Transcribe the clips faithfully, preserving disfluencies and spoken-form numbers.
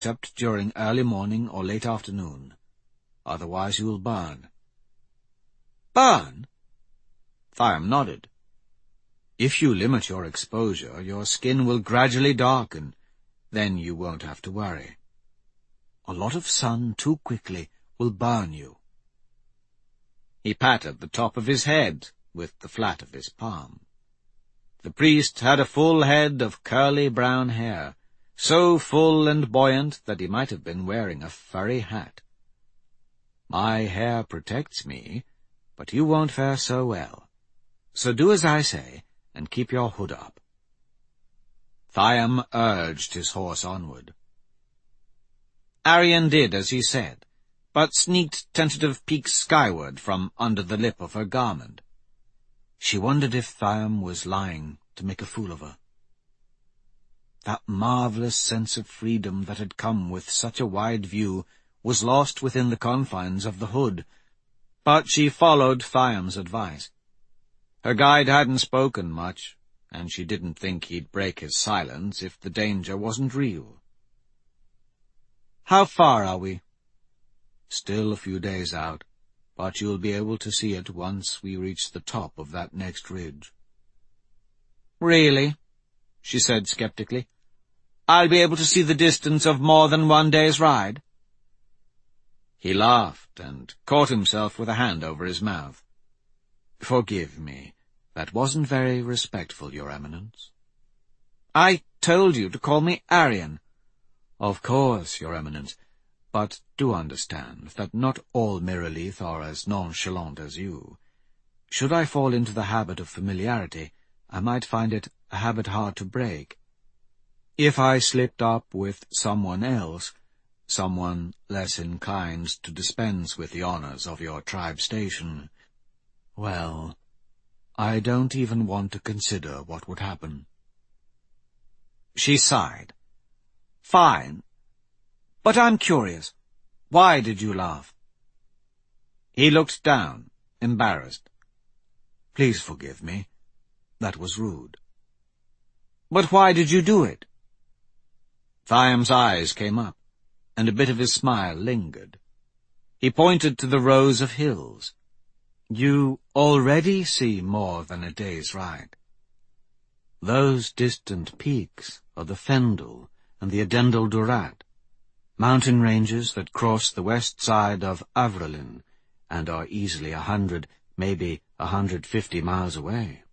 except during early morning or late afternoon. Otherwise you will burn." "Burn?" Thiam nodded. "If you limit your exposure, your skin will gradually darken. Then you won't have to worry. A lot of sun too quickly will burn you." He patted the top of his head with the flat of his palm. The priest had a full head of curly brown hair, so full and buoyant that he might have been wearing a furry hat. "My hair protects me, but you won't fare so well. So do as I say, and keep your hood up." Thiam urged his horse onward. Arian did as he said, but sneaked tentative peeks skyward from under the lip of her garment. She wondered if Thiam was lying to make a fool of her. That marvelous sense of freedom that had come with such a wide view was lost within the confines of the hood, but she followed Thiam's advice. Her guide hadn't spoken much, and she didn't think he'd break his silence if the danger wasn't real. "How far are we?" "Still a few days out, but you'll be able to see it once we reach the top of that next ridge." "Really?" she said skeptically. "I'll be able to see the distance of more than one day's ride?" He laughed and caught himself with a hand over his mouth. "Forgive me. That wasn't very respectful, Your Eminence." "I told you to call me Arian." "Of course, Your Eminence, but do understand that not all Mirraleaf are as nonchalant as you. Should I fall into the habit of familiarity, I might find it a habit hard to break. If I slipped up with someone else, someone less inclined to dispense with the honors of your tribe station, well, I don't even want to consider what would happen." She sighed. "Fine. But I'm curious. Why did you laugh?" He looked down, embarrassed. "Please forgive me. That was rude." "But why did you do it?" Thiam's eyes came up, and a bit of his smile lingered. He pointed to the rows of hills. "You already see more than a day's ride. Those distant peaks are the Fendel and the Adendel Durat, mountain ranges that cross the west side of Avrelin and are easily a hundred, maybe a hundred fifty miles away."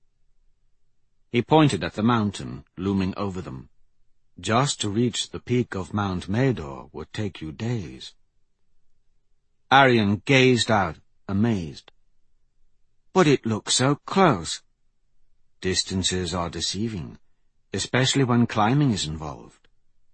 He pointed at the mountain looming over them. Just to reach the peak of Mount Mador would take you days. Arian gazed out, amazed. "But it looks so close." "Distances are deceiving, especially when climbing is involved."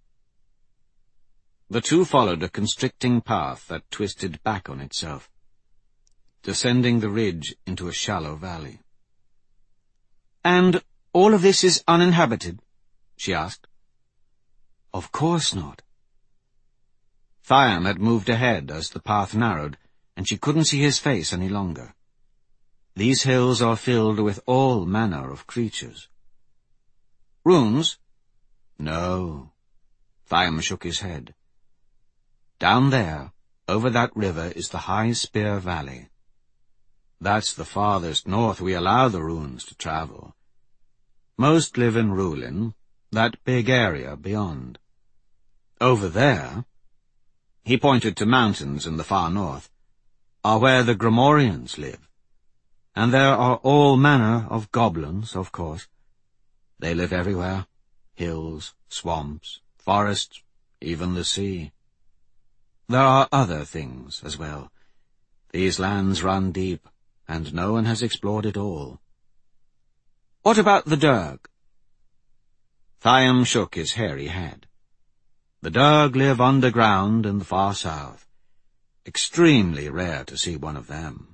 The two followed a constricting path that twisted back on itself, descending the ridge into a shallow valley. "And all of this is uninhabited?" she asked. "Of course not." Thiam had moved ahead as the path narrowed, and she couldn't see his face any longer. "These hills are filled with all manner of creatures." "Runes?" "No." Thiam shook his head. "Down there, over that river, is the High Spear Valley. That's the farthest north we allow the runes to travel. Most live in Rulin, that big area beyond. Over there," he pointed to mountains in the far north, "are where the Gromorians live. And there are all manner of goblins, of course. They live everywhere, hills, swamps, forests, even the sea. There are other things as well. These lands run deep, and no one has explored it all." "What about the Derg?" Thiam shook his hairy head. "The Derg live underground in the far south. Extremely rare to see one of them."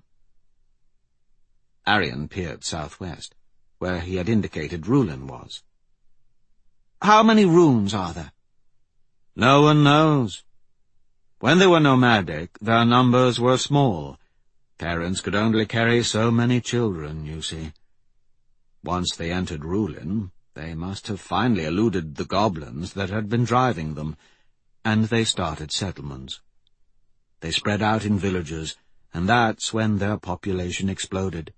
Arian peered southwest, where he had indicated Rulin was. "How many runes are there?" "No one knows. When they were nomadic, their numbers were small. Parents could only carry so many children, you see. Once they entered Rulin, they must have finally eluded the goblins that had been driving them, and they started settlements. They spread out in villages, and that's when their population exploded.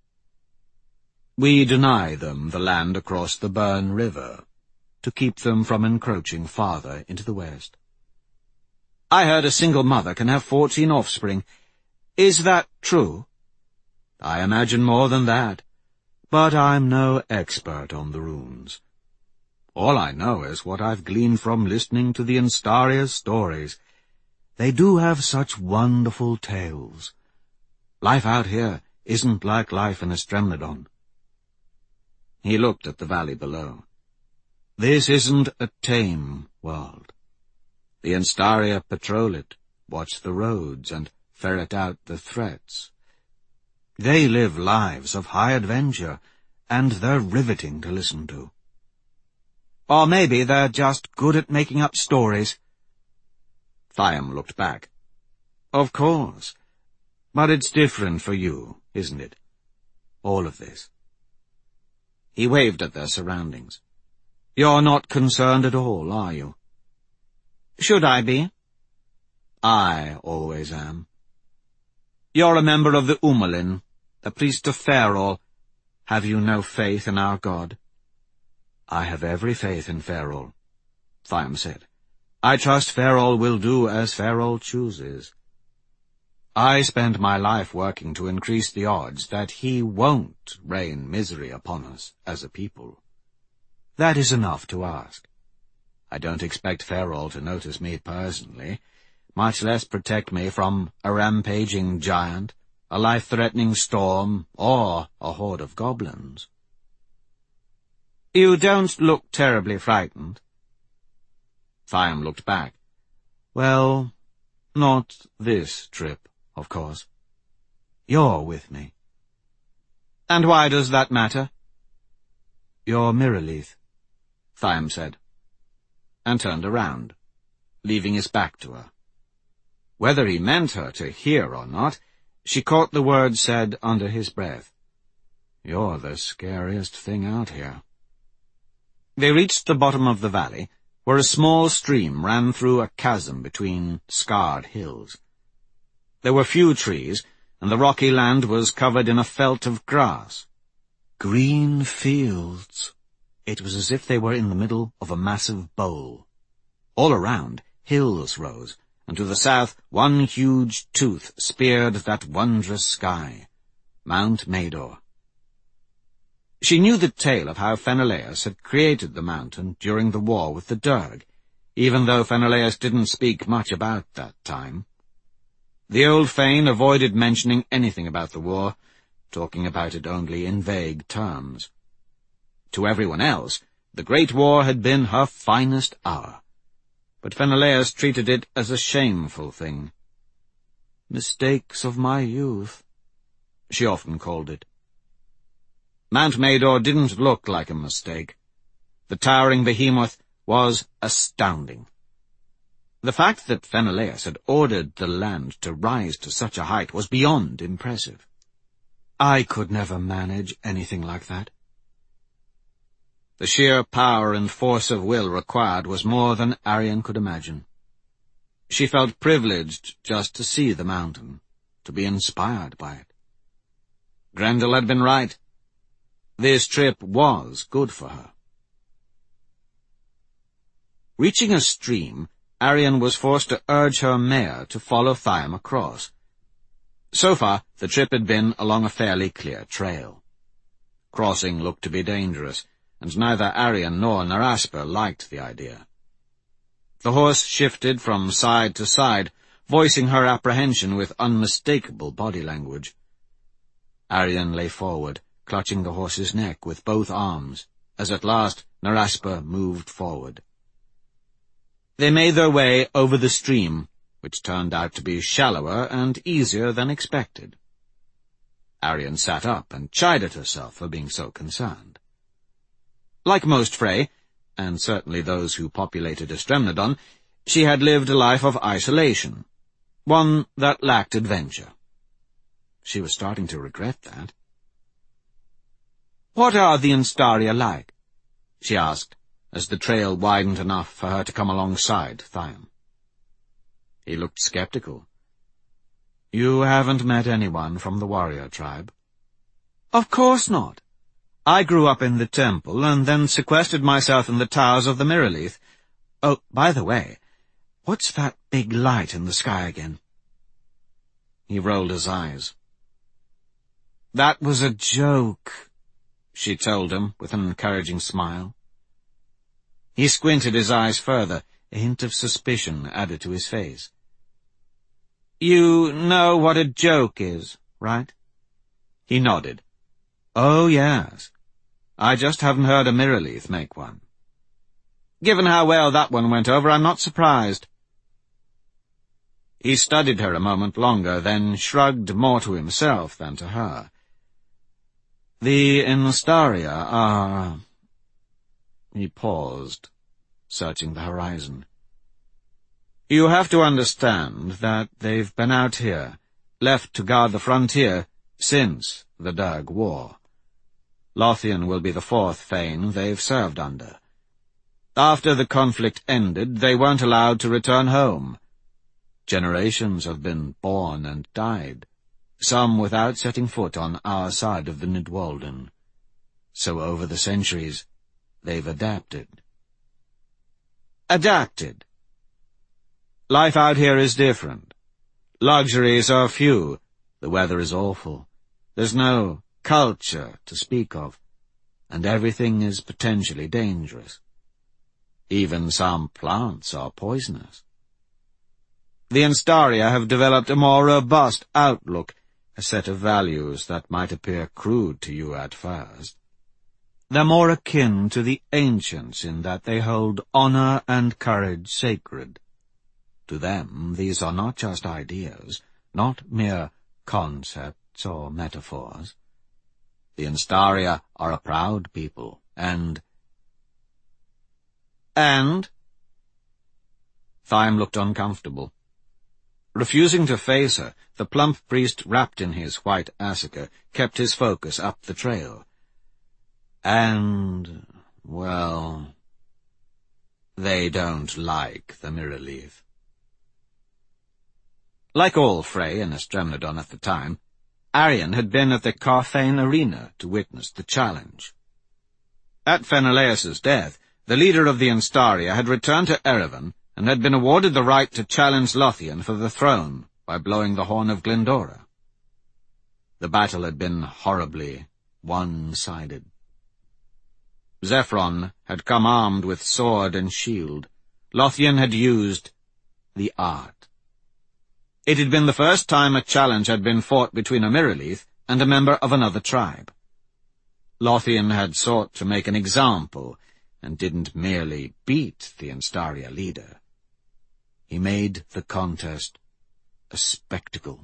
We deny them the land across the Burn River, to keep them from encroaching farther into the west. I heard a single mother can have fourteen offspring. Is that true? I imagine more than that, but I'm no expert on the runes. All I know is what I've gleaned from listening to the Instaria's stories. They do have such wonderful tales. Life out here isn't like life in Estremnadon. He looked at the valley below. This isn't a tame world. The Instaria patrol it, watch the roads, and ferret out the threats. They live lives of high adventure, and they're riveting to listen to. Or maybe they're just good at making up stories. Thiam looked back. Of course. But it's different for you, isn't it? All of this. He waved at their surroundings. You're not concerned at all, are you? Should I be? I always am. You're a member of the Umalin, the priest of Fairol. Have you no faith in our God? I have every faith in Fairol, Thiam said. I trust Fairol will do as Fairol chooses. I spend my life working to increase the odds that he won't rain misery upon us as a people. That is enough to ask. I don't expect Fairol to notice me personally, much less protect me from a rampaging giant, a life-threatening storm, or a horde of goblins. You don't look terribly frightened. Thiam looked back. Well, not this trip, of course. You're with me. And why does that matter? You're Mirraleaf, Thiam said, and turned around, leaving his back to her. Whether he meant her to hear or not, she caught the words said under his breath. You're the scariest thing out here. They reached the bottom of the valley, where a small stream ran through a chasm between scarred hills. There were few trees, and the rocky land was covered in a felt of grass. Green fields. It was as if they were in the middle of a massive bowl. All around, hills rose, and to the south one huge tooth speared that wondrous sky, Mount Maedor. She knew the tale of how Fenelaus had created the mountain during the war with the Durg, even though Fenelaus didn't speak much about that time. The old Fane avoided mentioning anything about the war, talking about it only in vague terms. To everyone else, the Great War had been her finest hour, but Fenelaus treated it as a shameful thing. Mistakes of my youth, she often called it. Mount Maedor didn't look like a mistake. The towering behemoth was astounding. The fact that Fenelaus had ordered the land to rise to such a height was beyond impressive. I could never manage anything like that. The sheer power and force of will required was more than Arian could imagine. She felt privileged just to see the mountain, to be inspired by it. Grendel had been right. This trip was good for her. Reaching a stream, Arian was forced to urge her mare to follow Thiam across. So far, the trip had been along a fairly clear trail. Crossing looked to be dangerous, and neither Arian nor Narasper liked the idea. The horse shifted from side to side, voicing her apprehension with unmistakable body language. Arian lay forward, clutching the horse's neck with both arms, as at last Narasper moved forward. They made their way over the stream, which turned out to be shallower and easier than expected. Arian sat up and chided herself for being so concerned. Like most Frey, and certainly those who populated Estremnadon, she had lived a life of isolation, one that lacked adventure. She was starting to regret that. "What are the Instaria like?" she asked, as the trail widened enough for her to come alongside Thiam. He looked skeptical. "You haven't met anyone from the warrior tribe?" "Of course not. I grew up in the temple and then sequestered myself in the towers of the Mirrorleaf. Oh, by the way, what's that big light in the sky again?" He rolled his eyes. "That was a joke," she told him with an encouraging smile. He squinted his eyes further, a hint of suspicion added to his face. "You know what a joke is, right?" He nodded. "Oh, yes. I just haven't heard a Mirrorleaf make one. Given how well that one went over, I'm not surprised." He studied her a moment longer, then shrugged more to himself than to her. "The Instaria are—" He paused, searching the horizon. "You have to understand that they've been out here, left to guard the frontier, since the Derg War. Lothian will be the fourth Thane they've served under. After the conflict ended, they weren't allowed to return home. Generations have been born and died, some without setting foot on our side of the Nidwalden. So over the centuries, they've adapted." "Adapted?" "Life out here is different. Luxuries are few. The weather is awful. There's no culture to speak of, and everything is potentially dangerous. Even some plants are poisonous. The Instaria have developed a more robust outlook, a set of values that might appear crude to you at first. They're more akin to the ancients in that they hold honor and courage sacred. To them, these are not just ideas, not mere concepts or metaphors. The Instaria are a proud people, and—" "And?" Thyme looked uncomfortable. Refusing to face her, the plump priest wrapped in his white asaka kept his focus up the trail. "And, well, they don't like the Mirrorleaf." Like all Frey and Estremnadon at the time, Arion had been at the Carthane arena to witness the challenge. At Fenelaus's death, the leader of the Instaria had returned to Erevan and had been awarded the right to challenge Lothian for the throne by blowing the horn of Glendora. The battle had been horribly one-sided. Zephyron had come armed with sword and shield. Lothian had used the art. It had been the first time a challenge had been fought between a Mirrorleaf and a member of another tribe. Lothian had sought to make an example, and didn't merely beat the Instaria leader. He made the contest a spectacle.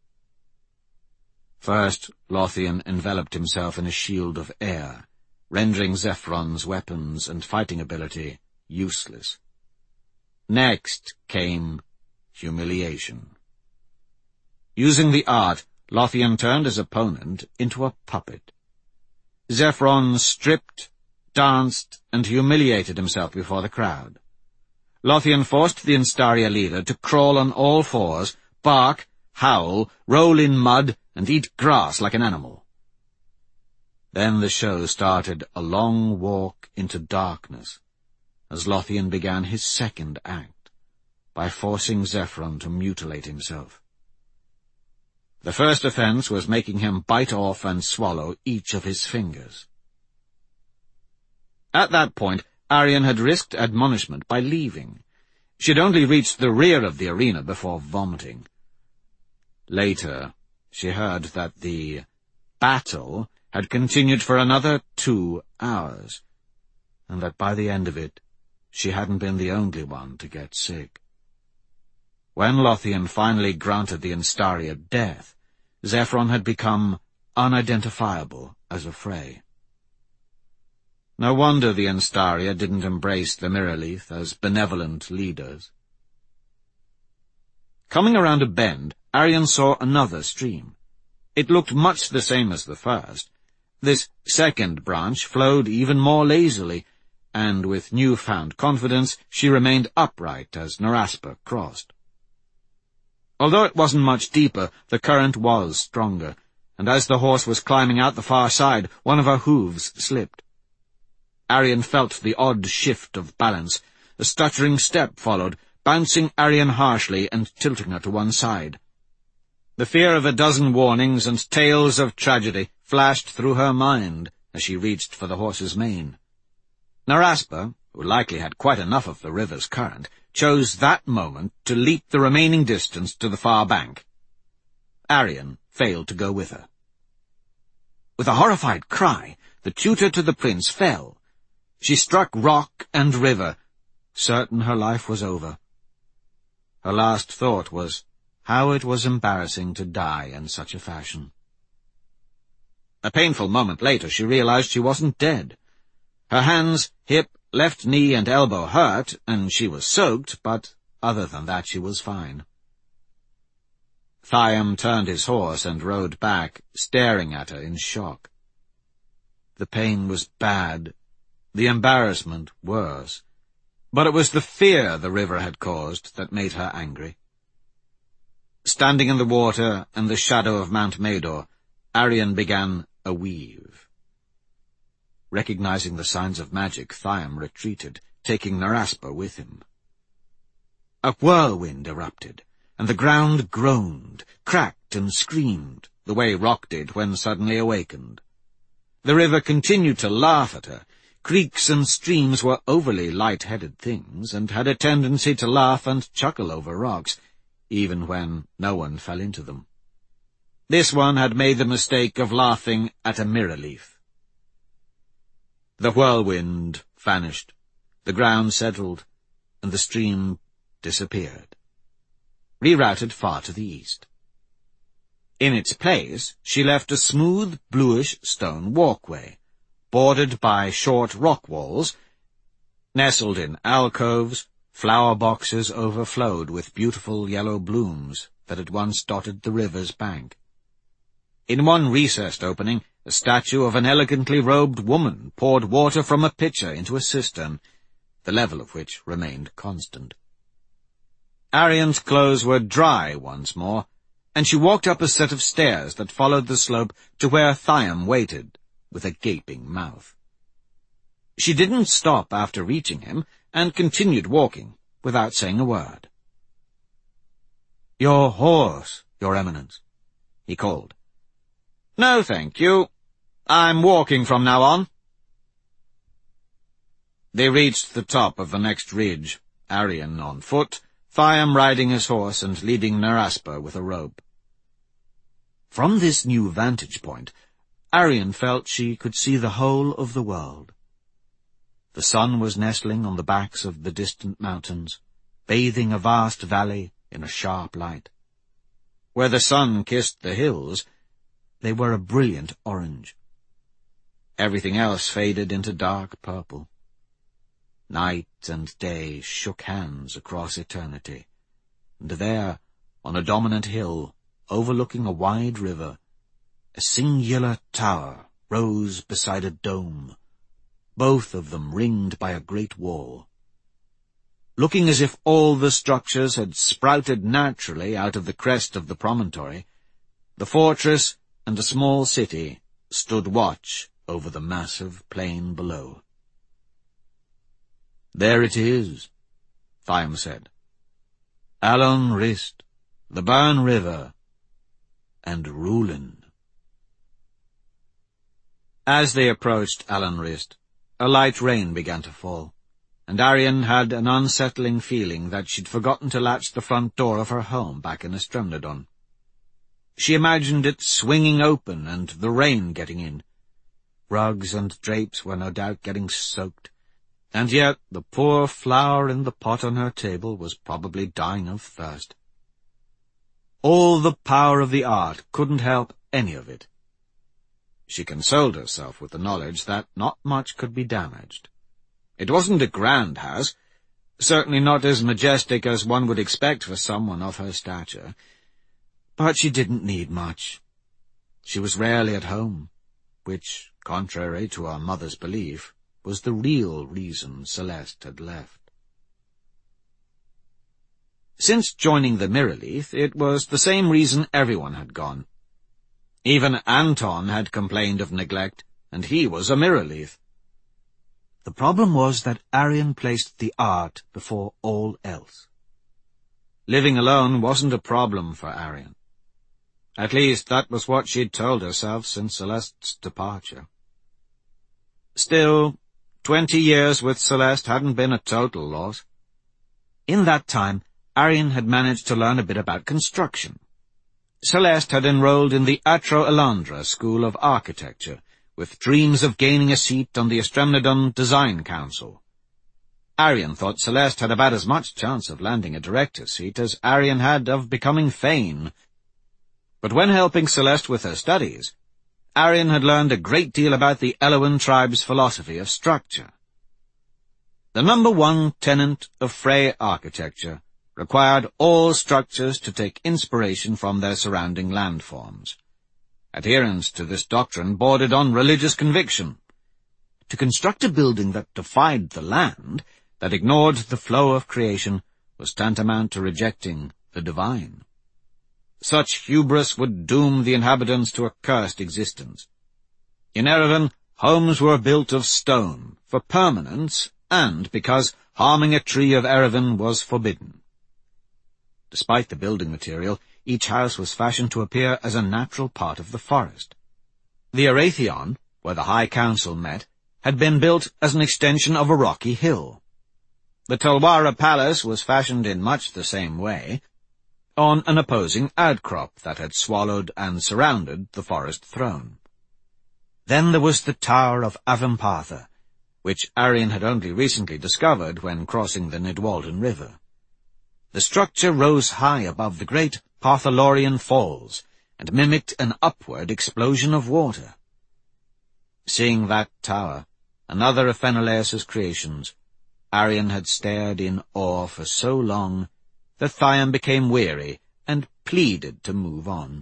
First, Lothian enveloped himself in a shield of air, rendering Zephyron's weapons and fighting ability useless. Next came humiliation. Using the art, Lothian turned his opponent into a puppet. Zephyron stripped, danced, and humiliated himself before the crowd. Lothian forced the Instaria leader to crawl on all fours, bark, howl, roll in mud, and eat grass like an animal. Then the show started a long walk into darkness, as Lothian began his second act, by forcing Zephyron to mutilate himself. The first offense was making him bite off and swallow each of his fingers. At that point, Arion had risked admonishment by leaving. She had only reached the rear of the arena before vomiting. Later, she heard that the battle had continued for another two hours, and that by the end of it, she hadn't been the only one to get sick. When Lothian finally granted the Instaria death, Zephyron had become unidentifiable as a Frey. No wonder the Instaria didn't embrace the Mirrorleaf as benevolent leaders. Coming around a bend, Arion saw another stream. It looked much the same as the first. This second branch flowed even more lazily, and with new-found confidence she remained upright as Naraspa crossed. Although it wasn't much deeper, the current was stronger, and as the horse was climbing out the far side, one of her hooves slipped. Arion felt the odd shift of balance. A stuttering step followed, bouncing Arion harshly and tilting her to one side. The fear of a dozen warnings and tales of tragedy flashed through her mind as she reached for the horse's mane. Naraspa, who likely had quite enough of the river's current, chose that moment to leap the remaining distance to the far bank. Arion failed to go with her. With a horrified cry, the tutor to the prince fell. She struck rock and river, certain her life was over. Her last thought was how it was embarrassing to die in such a fashion. A painful moment later she realized she wasn't dead. Her hands, hip, left knee and elbow hurt, and she was soaked, but other than that she was fine. Thyam turned his horse and rode back, staring at her in shock. The pain was bad, the embarrassment worse, but it was the fear the river had caused that made her angry. Standing in the water and the shadow of Mount Mador, Arion began a weave. Recognizing the signs of magic, Thyam retreated, taking Naraspa with him. A whirlwind erupted, and the ground groaned, cracked and screamed, the way rock did when suddenly awakened. The river continued to laugh at her. Creeks and streams were overly light-headed things, and had a tendency to laugh and chuckle over rocks, even when no one fell into them. This one had made the mistake of laughing at a mirror leaf. The whirlwind vanished, the ground settled, and the stream disappeared, rerouted far to the east. In its place she left a smooth, bluish stone walkway, bordered by short rock walls. Nestled in alcoves, flower boxes overflowed with beautiful yellow blooms that had once dotted the river's bank. In one recessed opening, a statue of an elegantly robed woman poured water from a pitcher into a cistern, the level of which remained constant. Arion's clothes were dry once more, and she walked up a set of stairs that followed the slope to where Thyam waited, with a gaping mouth. She didn't stop after reaching him, and continued walking, without saying a word. "Your horse, Your Eminence," he called. "No, thank you. I'm walking from now on." They reached the top of the next ridge, Arion on foot, Thyam riding his horse and leading Naraspa with a rope. From this new vantage point, Arion felt she could see the whole of the world. The sun was nestling on the backs of the distant mountains, bathing a vast valley in a sharp light. Where the sun kissed the hills, they were a brilliant orange. Everything else faded into dark purple. Night and day shook hands across eternity, and there, on a dominant hill, overlooking a wide river, a singular tower rose beside a dome, both of them ringed by a great wall. Looking as if all the structures had sprouted naturally out of the crest of the promontory, the fortress and a small city stood watch over the massive plain below. "There it is," Thyam said. "Alon Rist, the Burn River, and Rulin." As they approached Alon Rist, a light rain began to fall, and Arion had an unsettling feeling that she'd forgotten to latch the front door of her home back in Estremnadon. She imagined it swinging open and the rain getting in. Rugs and drapes were no doubt getting soaked, and yet the poor flower in the pot on her table was probably dying of thirst. All the power of the art couldn't help any of it. She consoled herself with the knowledge that not much could be damaged. It wasn't a grand house, certainly not as majestic as one would expect for someone of her stature, but she didn't need much. She was rarely at home, which, contrary to her mother's belief, was the real reason Celeste had left. Since joining the Mirrorleaf, it was the same reason everyone had gone. Even Anton had complained of neglect, and he was a Mirrorleaf. The problem was that Arian placed the art before all else. Living alone wasn't a problem for Arian. At least that was what she'd told herself since Celeste's departure. Still, twenty years with Celeste hadn't been a total loss. In that time, Arian had managed to learn a bit about construction. Celeste had enrolled in the Atro Elandra School of Architecture, with dreams of gaining a seat on the Estremnadon Design Council. Arian thought Celeste had about as much chance of landing a director's seat as Arian had of becoming Fane. But when helping Celeste with her studies, Arian had learned a great deal about the Eloan tribe's philosophy of structure. The number one tenet of Frey architecture required all structures to take inspiration from their surrounding landforms. Adherence to this doctrine bordered on religious conviction. To construct a building that defied the land, that ignored the flow of creation, was tantamount to rejecting the divine. Such hubris would doom the inhabitants to a cursed existence. In Erevan, homes were built of stone, for permanence, and because harming a tree of Erevan was forbidden. Despite the building material, each house was fashioned to appear as a natural part of the forest. The Aratheon, where the High Council met, had been built as an extension of a rocky hill. The Tulwara Palace was fashioned in much the same way, on an opposing outcrop that had swallowed and surrounded the forest throne. Then there was the Tower of Avampatha, which Arian had only recently discovered when crossing the Nidwalden River. The structure rose high above the great Parthalorian Falls, and mimicked an upward explosion of water. Seeing that tower, another of Fenelaus's creations, Arian had stared in awe for so long that Thyam became weary and pleaded to move on.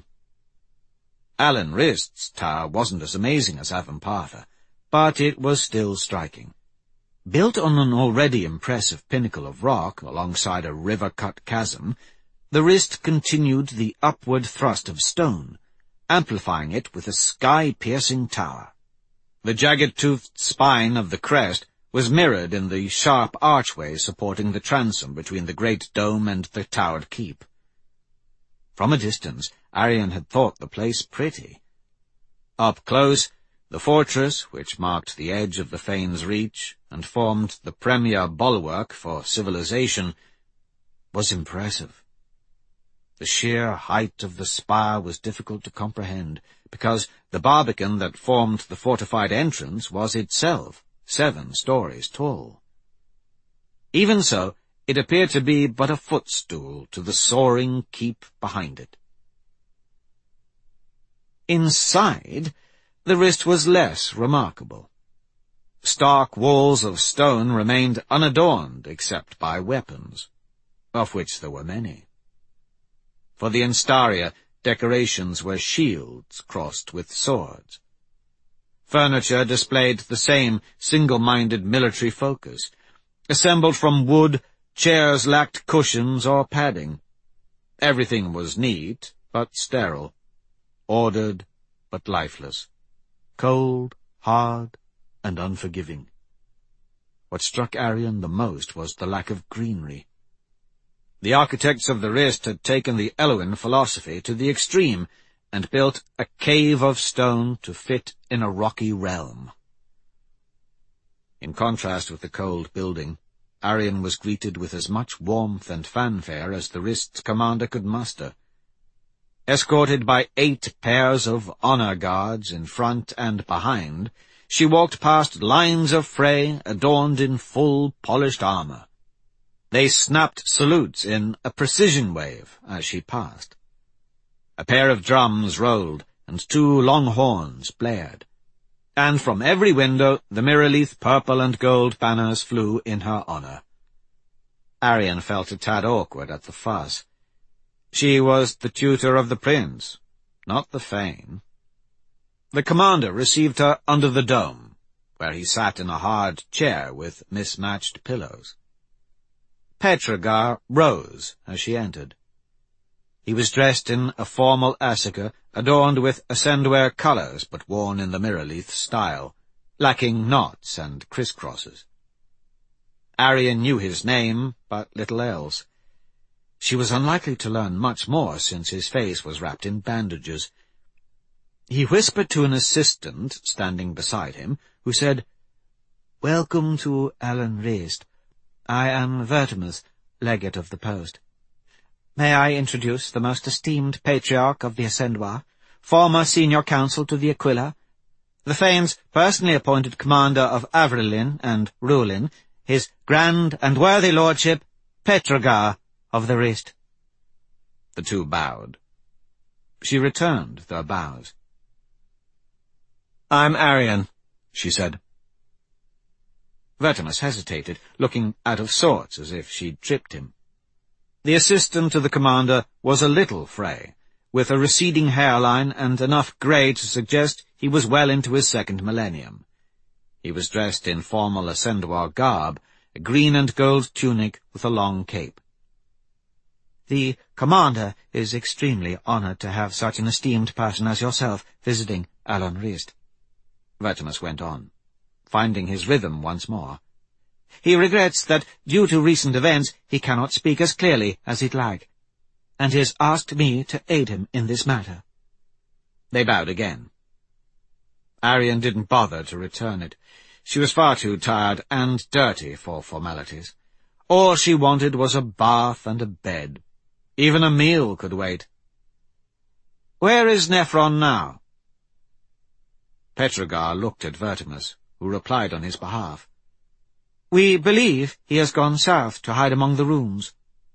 Alan Rist's tower wasn't as amazing as Avampatha, but it was still striking. Built on an already impressive pinnacle of rock alongside a river-cut chasm, the Rist continued the upward thrust of stone, amplifying it with a sky-piercing tower. The jagged-toothed spine of the crest was mirrored in the sharp archway supporting the transom between the great dome and the towered keep. From a distance, Arian had thought the place pretty. Up close, the fortress, which marked the edge of the Fane's reach and formed the premier bulwark for civilization, was impressive. The sheer height of the spire was difficult to comprehend, because the barbican that formed the fortified entrance was itself seven stories tall. Even so, it appeared to be but a footstool to the soaring keep behind it. Inside, the Rist was less remarkable. Stark walls of stone remained unadorned except by weapons, of which there were many. For the Instaria, decorations were shields crossed with swords. Furniture displayed the same single-minded military focus. Assembled from wood, chairs lacked cushions or padding. Everything was neat, but sterile. Ordered, but lifeless. Cold, hard, and unforgiving. What struck Arian the most was the lack of greenery. The architects of the Rist had taken the Eloan philosophy to the extreme, and built a cave of stone to fit in a rocky realm. In contrast with the cold building, Arian was greeted with as much warmth and fanfare as the Rist's commander could muster. Escorted by eight pairs of honor guards in front and behind, she walked past lines of Frey adorned in full polished armor. They snapped salutes in a precision wave as she passed. A pair of drums rolled, and two long horns blared. And from every window the Mirrorleaf purple and gold banners flew in her honor. Arian felt a tad awkward at the fuss. She was the tutor of the prince, not the Fane. The commander received her under the dome, where he sat in a hard chair with mismatched pillows. Petragar rose as she entered. He was dressed in a formal asika adorned with Ascendware colours but worn in the Mirrorleaf style, lacking knots and crisscrosses. Arian knew his name, but little else. She was unlikely to learn much more since his face was wrapped in bandages. He whispered to an assistant standing beside him, who said, "Welcome to Allen Rhys. I am Vertimus, legate of the post. May I introduce the most esteemed patriarch of the Ascendware, former senior counsel to the Aquila, the Fane's personally appointed commander of Avrillin and Rulin, his grand and worthy lordship, Petragar of the Rhys." The two bowed. She returned their bows. "I'm Arian," she said. Vertimus hesitated, looking out of sorts as if she'd tripped him. The assistant to the commander was a little Frey, with a receding hairline and enough grey to suggest he was well into his second millennium. He was dressed in formal Ascendware garb, a green and gold tunic with a long cape. "The commander is extremely honoured to have such an esteemed person as yourself visiting Allen Rhys," Vertimus went on, finding his rhythm once more. "He regrets that, due to recent events, he cannot speak as clearly as he'd like, and he has asked me to aid him in this matter." They bowed again. Arian didn't bother to return it. She was far too tired and dirty for formalities. All she wanted was a bath and a bed. Even a meal could wait. "Where is Nephron now?" Petragar looked at Vertimus, who replied on his behalf. "We believe he has gone south to hide among the rooms."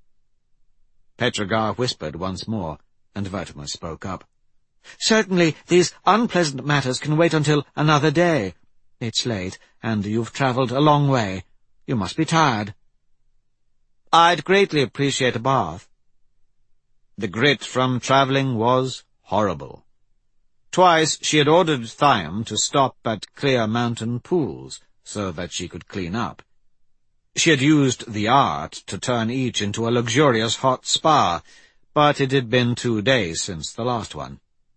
Petragar whispered once more, and Vertimus spoke up. "Certainly these unpleasant matters can wait until another day. It's late, and you've travelled a long way. You must be tired." "I'd greatly appreciate a bath." The grit from travelling was horrible. Twice she had ordered Thyam to stop at clear mountain pools, so that she could clean up. She had used the art to turn each into a luxurious hot spa, but it had been two days since the last one.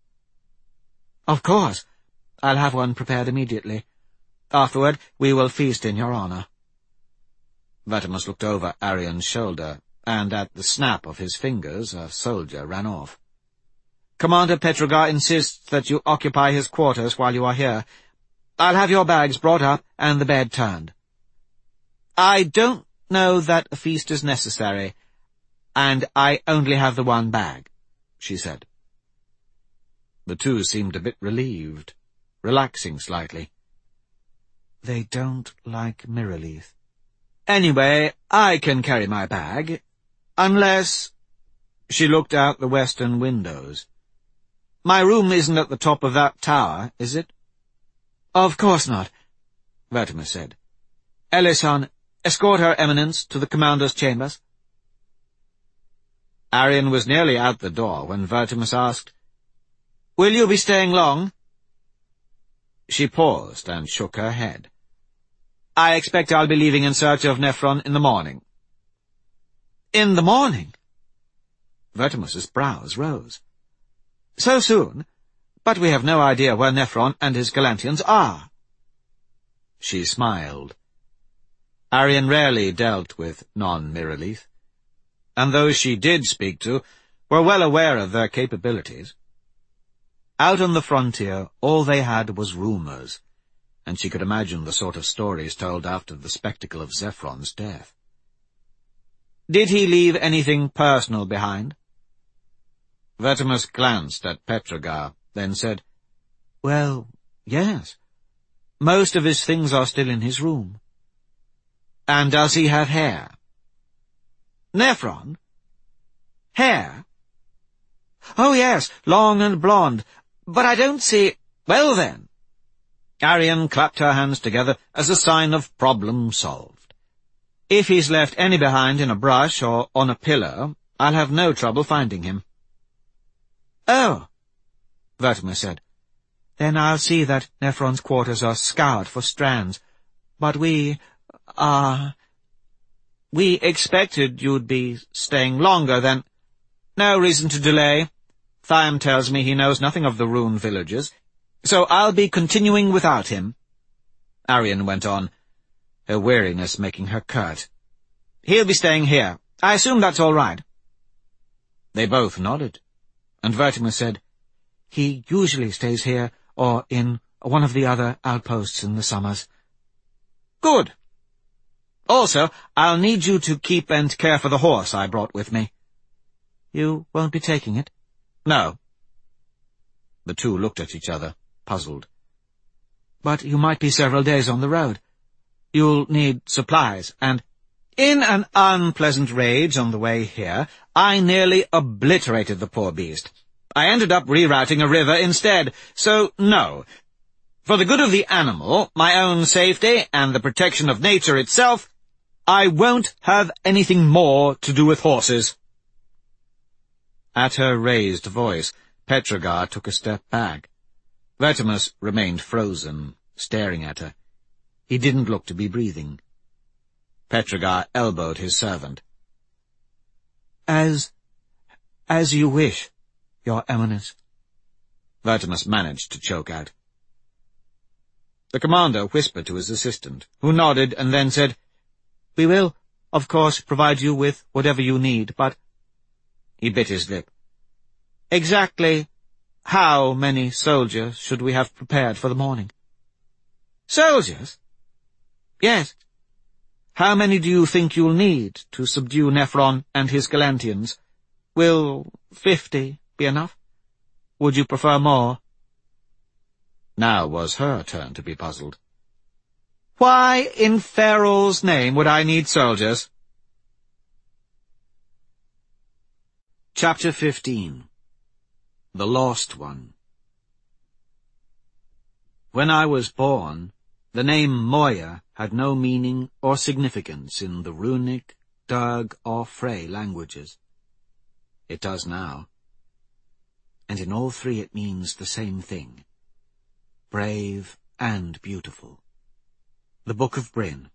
"Of course. I'll have one prepared immediately. Afterward we will feast in your honour." Vertimus looked over Arian's shoulder, and at the snap of his fingers a soldier ran off. "Commander Petragar insists that you occupy his quarters while you are here. I'll have your bags brought up and the bed turned." "I don't know that a feast is necessary, and I only have the one bag," she said. The two seemed a bit relieved, relaxing slightly. "They don't like Mirrorleaf. Anyway, I can carry my bag, unless—" She looked out the western windows. "My room isn't at the top of that tower, is it?" "Of course not," Vertimus said. "Elisson, escort Her Eminence to the commander's chambers." Arian was nearly out the door when Vertimus asked, "Will you be staying long?" She paused and shook her head. "I expect I'll be leaving in search of Nephron in the morning." "In the morning?" Vertimus's brows rose. "So soon? But we have no idea where Nephron and his Galantians are." She smiled. Arian rarely dealt with non-Mirrorleaf, and those she did speak to were well aware of their capabilities. Out on the frontier, all they had was rumours, and she could imagine the sort of stories told after the spectacle of Zephron's death. "Did he leave anything personal behind?" Vertimus glanced at Petragar, then said, "Well, yes. Most of his things are still in his room." "And does he have hair?" "Nephron? Hair? Oh, yes, long and blonde, but I don't see— Well, then." Arian clapped her hands together as a sign of problem solved. "If he's left any behind in a brush or on a pillow, I'll have no trouble finding him." "Oh," Vertimus said. "Then I'll see that Nephron's quarters are scoured for strands. But we are—" We expected you'd be staying longer than— No reason to delay. Thiam tells me he knows nothing of the Rune villages, so I'll be continuing without him. Arian went on, her weariness making her curt. He'll be staying here. I assume that's all right. They both nodded, and Vertimer said, He usually stays here or in one of the other outposts in the summers. Good. Also, I'll need you to keep and care for the horse I brought with me. You won't be taking it? No. The two looked at each other, puzzled. But you might be several days on the road. You'll need supplies, and— In an unpleasant rage on the way here, I nearly obliterated the poor beast. I ended up rerouting a river instead, so no. For the good of the animal, my own safety, and the protection of nature itself, I won't have anything more to do with horses. At her raised voice, Petrogar took a step back. Vertimus remained frozen, staring at her. He didn't look to be breathing. Petrogar elbowed his servant. As... as you wish, Your Eminence. Vertimus managed to choke out. The commander whispered to his assistant, who nodded and then said, We will, of course, provide you with whatever you need, but— He bit his lip. Exactly how many soldiers should we have prepared for the morning? Soldiers? Yes. How many do you think you'll need to subdue Nephron and his Galantians? Will fifty be enough? Would you prefer more? Now was her turn to be puzzled. Why in Feral's name would I need soldiers? Chapter fifteen. The Lost One. When I was born, the name Moya had no meaning or significance in the Runic, Derg, or Frey languages. It does now. And in all three it means the same thing. Brave and beautiful. The Book of Bryn.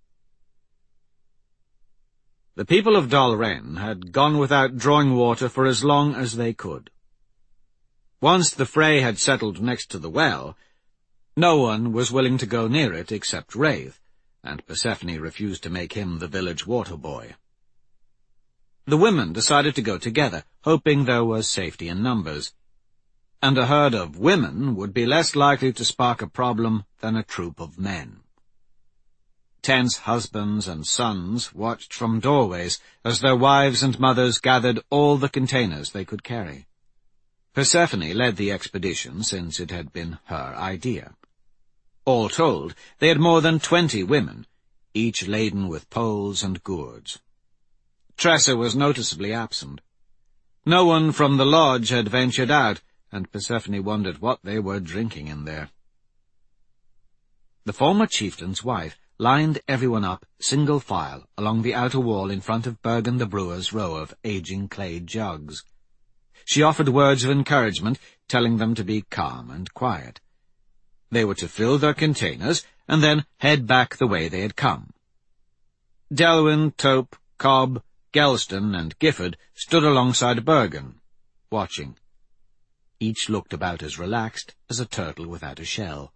The people of Dal Ren had gone without drawing water for as long as they could. Once the Frey had settled next to the well, no one was willing to go near it except Wraith, and Persephone refused to make him the village water boy. The women decided to go together, hoping there was safety in numbers, and a herd of women would be less likely to spark a problem than a troop of men. Tense husbands and sons watched from doorways as their wives and mothers gathered all the containers they could carry. Persephone led the expedition since it had been her idea. All told, they had more than twenty women, each laden with poles and gourds. Tressa was noticeably absent. No one from the lodge had ventured out, and Persephone wondered what they were drinking in there. The former chieftain's wife lined everyone up, single file, along the outer wall in front of Bergen the brewer's row of aging clay jugs. She offered words of encouragement, telling them to be calm and quiet. They were to fill their containers, and then head back the way they had come. Delwyn, Tope, Cobb, Gelston, and Gifford stood alongside Bergen, watching. Each looked about as relaxed as a turtle without a shell.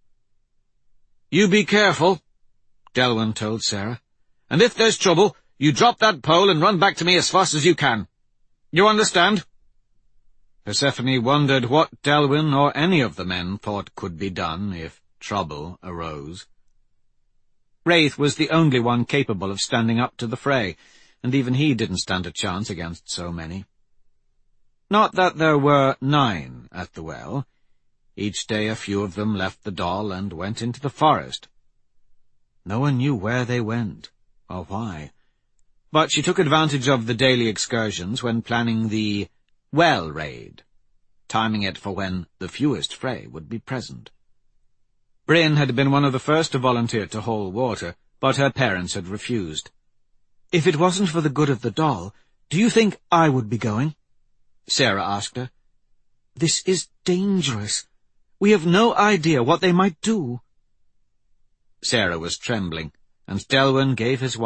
"You be careful," Delwyn told Sarah, "and if there's trouble, you drop that pole and run back to me as fast as you can. You understand?" Persephone wondered what Delwyn or any of the men thought could be done if trouble arose. Wraith was the only one capable of standing up to the fray, and even he didn't stand a chance against so many. Not that there were nine at the well. Each day a few of them left the Dal and went into the forest. No one knew where they went, or why, but she took advantage of the daily excursions when planning the well raid, timing it for when the fewest fray would be present. Bryn had been one of the first to volunteer to haul water, but her parents had refused. "If it wasn't for the good of the Dal, do you think I would be going?" Sarah asked her. "This is dangerous. We have no idea what they might do." Sarah was trembling, and Delwyn gave his wife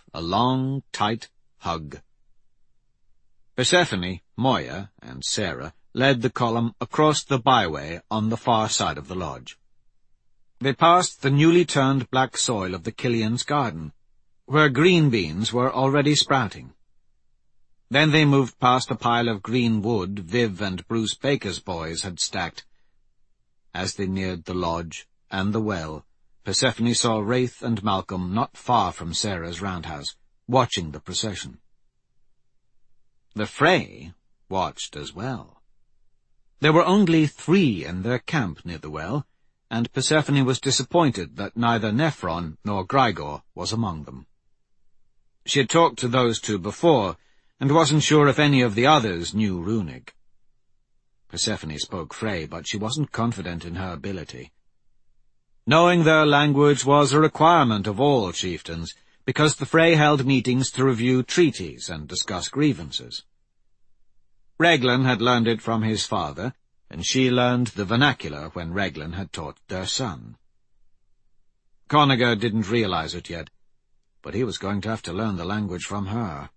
a long, tight hug. Persephone, Moya, and Sarah led the column across the byway on the far side of the lodge. They passed the newly turned black soil of the Killians' garden, where green beans were already sprouting. Then they moved past a pile of green wood Viv and Bruce Baker's boys had stacked. As they neared the lodge and the well, Persephone saw Rafe and Malcolm not far from Sarah's roundhouse, watching the procession. The fray watched as well. There were only three in their camp near the well, and Persephone was disappointed that neither Nephron nor Grigor was among them. She had talked to those two before, and wasn't sure if any of the others knew Runic. Persephone spoke Frey, but she wasn't confident in her ability. Knowing their language was a requirement of all chieftains, because the Frey held meetings to review treaties and discuss grievances. Reglan had learned it from his father, and she learned the vernacular when Reglan had taught their son. Conager didn't realize it yet, but he was going to have to learn the language from her.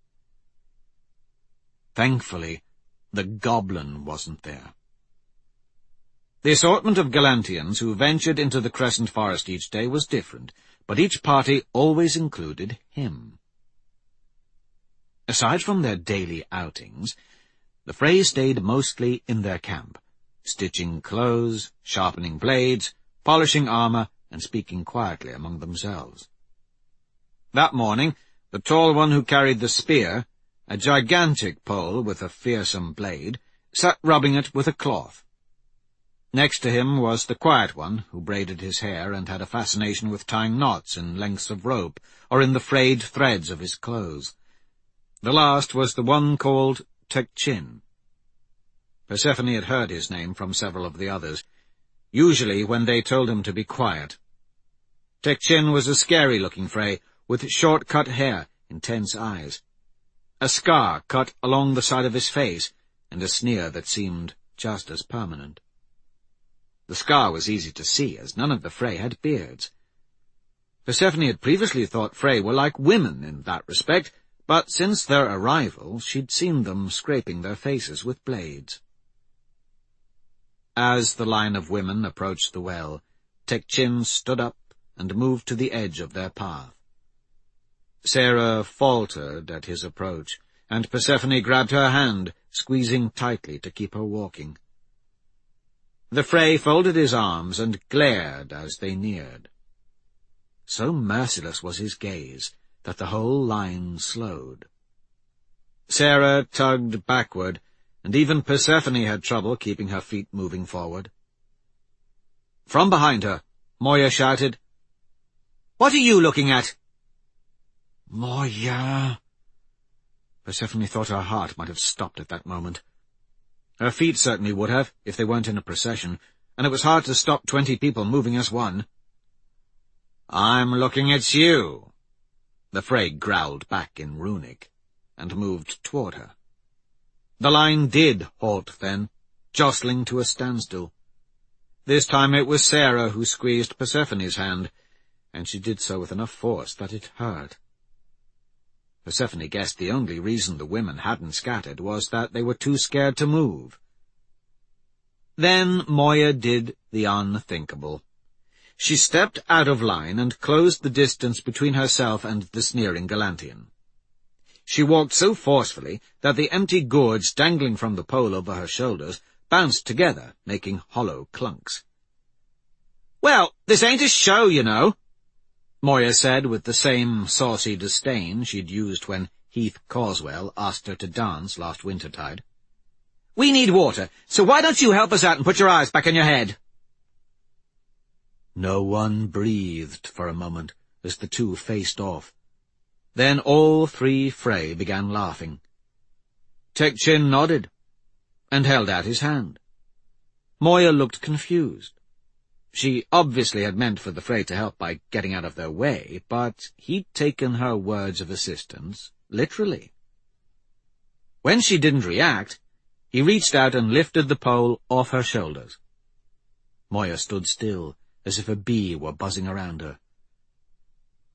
Thankfully, the goblin wasn't there. The assortment of Galantians who ventured into the Crescent Forest each day was different, but each party always included him. Aside from their daily outings, the Frey stayed mostly in their camp, stitching clothes, sharpening blades, polishing armor, and speaking quietly among themselves. That morning, the tall one who carried the spear, a gigantic pole with a fearsome blade, sat rubbing it with a cloth. Next to him was the quiet one, who braided his hair and had a fascination with tying knots in lengths of rope or in the frayed threads of his clothes. The last was the one called Tekchin. Persephone had heard his name from several of the others, usually when they told him to be quiet. Tekchin was a scary-looking Frey, with short-cut hair, intense eyes, a scar cut along the side of his face, and a sneer that seemed just as permanent. The scar was easy to see, as none of the Frey had beards. Persephone had previously thought Frey were like women in that respect, but since their arrival she'd seen them scraping their faces with blades. As the line of women approached the well, Tekchin stood up and moved to the edge of their path. Sarah faltered at his approach, and Persephone grabbed her hand, squeezing tightly to keep her walking. The Frey folded his arms and glared as they neared. So merciless was his gaze that the whole line slowed. Sarah tugged backward, and even Persephone had trouble keeping her feet moving forward. From behind her, Moya shouted, "What are you looking at?" "Moya!" Persephone thought her heart might have stopped at that moment. Her feet certainly would have, if they weren't in a procession, and it was hard to stop twenty people moving as one. "I'm looking at you," the Frey growled back in Runic, and moved toward her. The line did halt then, jostling to a standstill. This time it was Sarah who squeezed Persephone's hand, and she did so with enough force that it hurt. Persephone guessed the only reason the women hadn't scattered was that they were too scared to move. Then Moya did the unthinkable. She stepped out of line and closed the distance between herself and the sneering Galantian. She walked so forcefully that the empty gourds dangling from the pole over her shoulders bounced together, making hollow clunks. "Well, this ain't a show, you know," Moya said with the same saucy disdain she'd used when Heath Carswell asked her to dance last wintertide. "We need water, so why don't you help us out and put your eyes back in your head?" No one breathed for a moment as the two faced off. Then all three Frey began laughing. Tekchin nodded and held out his hand. Moya looked confused. She obviously had meant for the Frey to help by getting out of their way, but he'd taken her words of assistance literally. When she didn't react, he reached out and lifted the pole off her shoulders. Moya stood still, as if a bee were buzzing around her.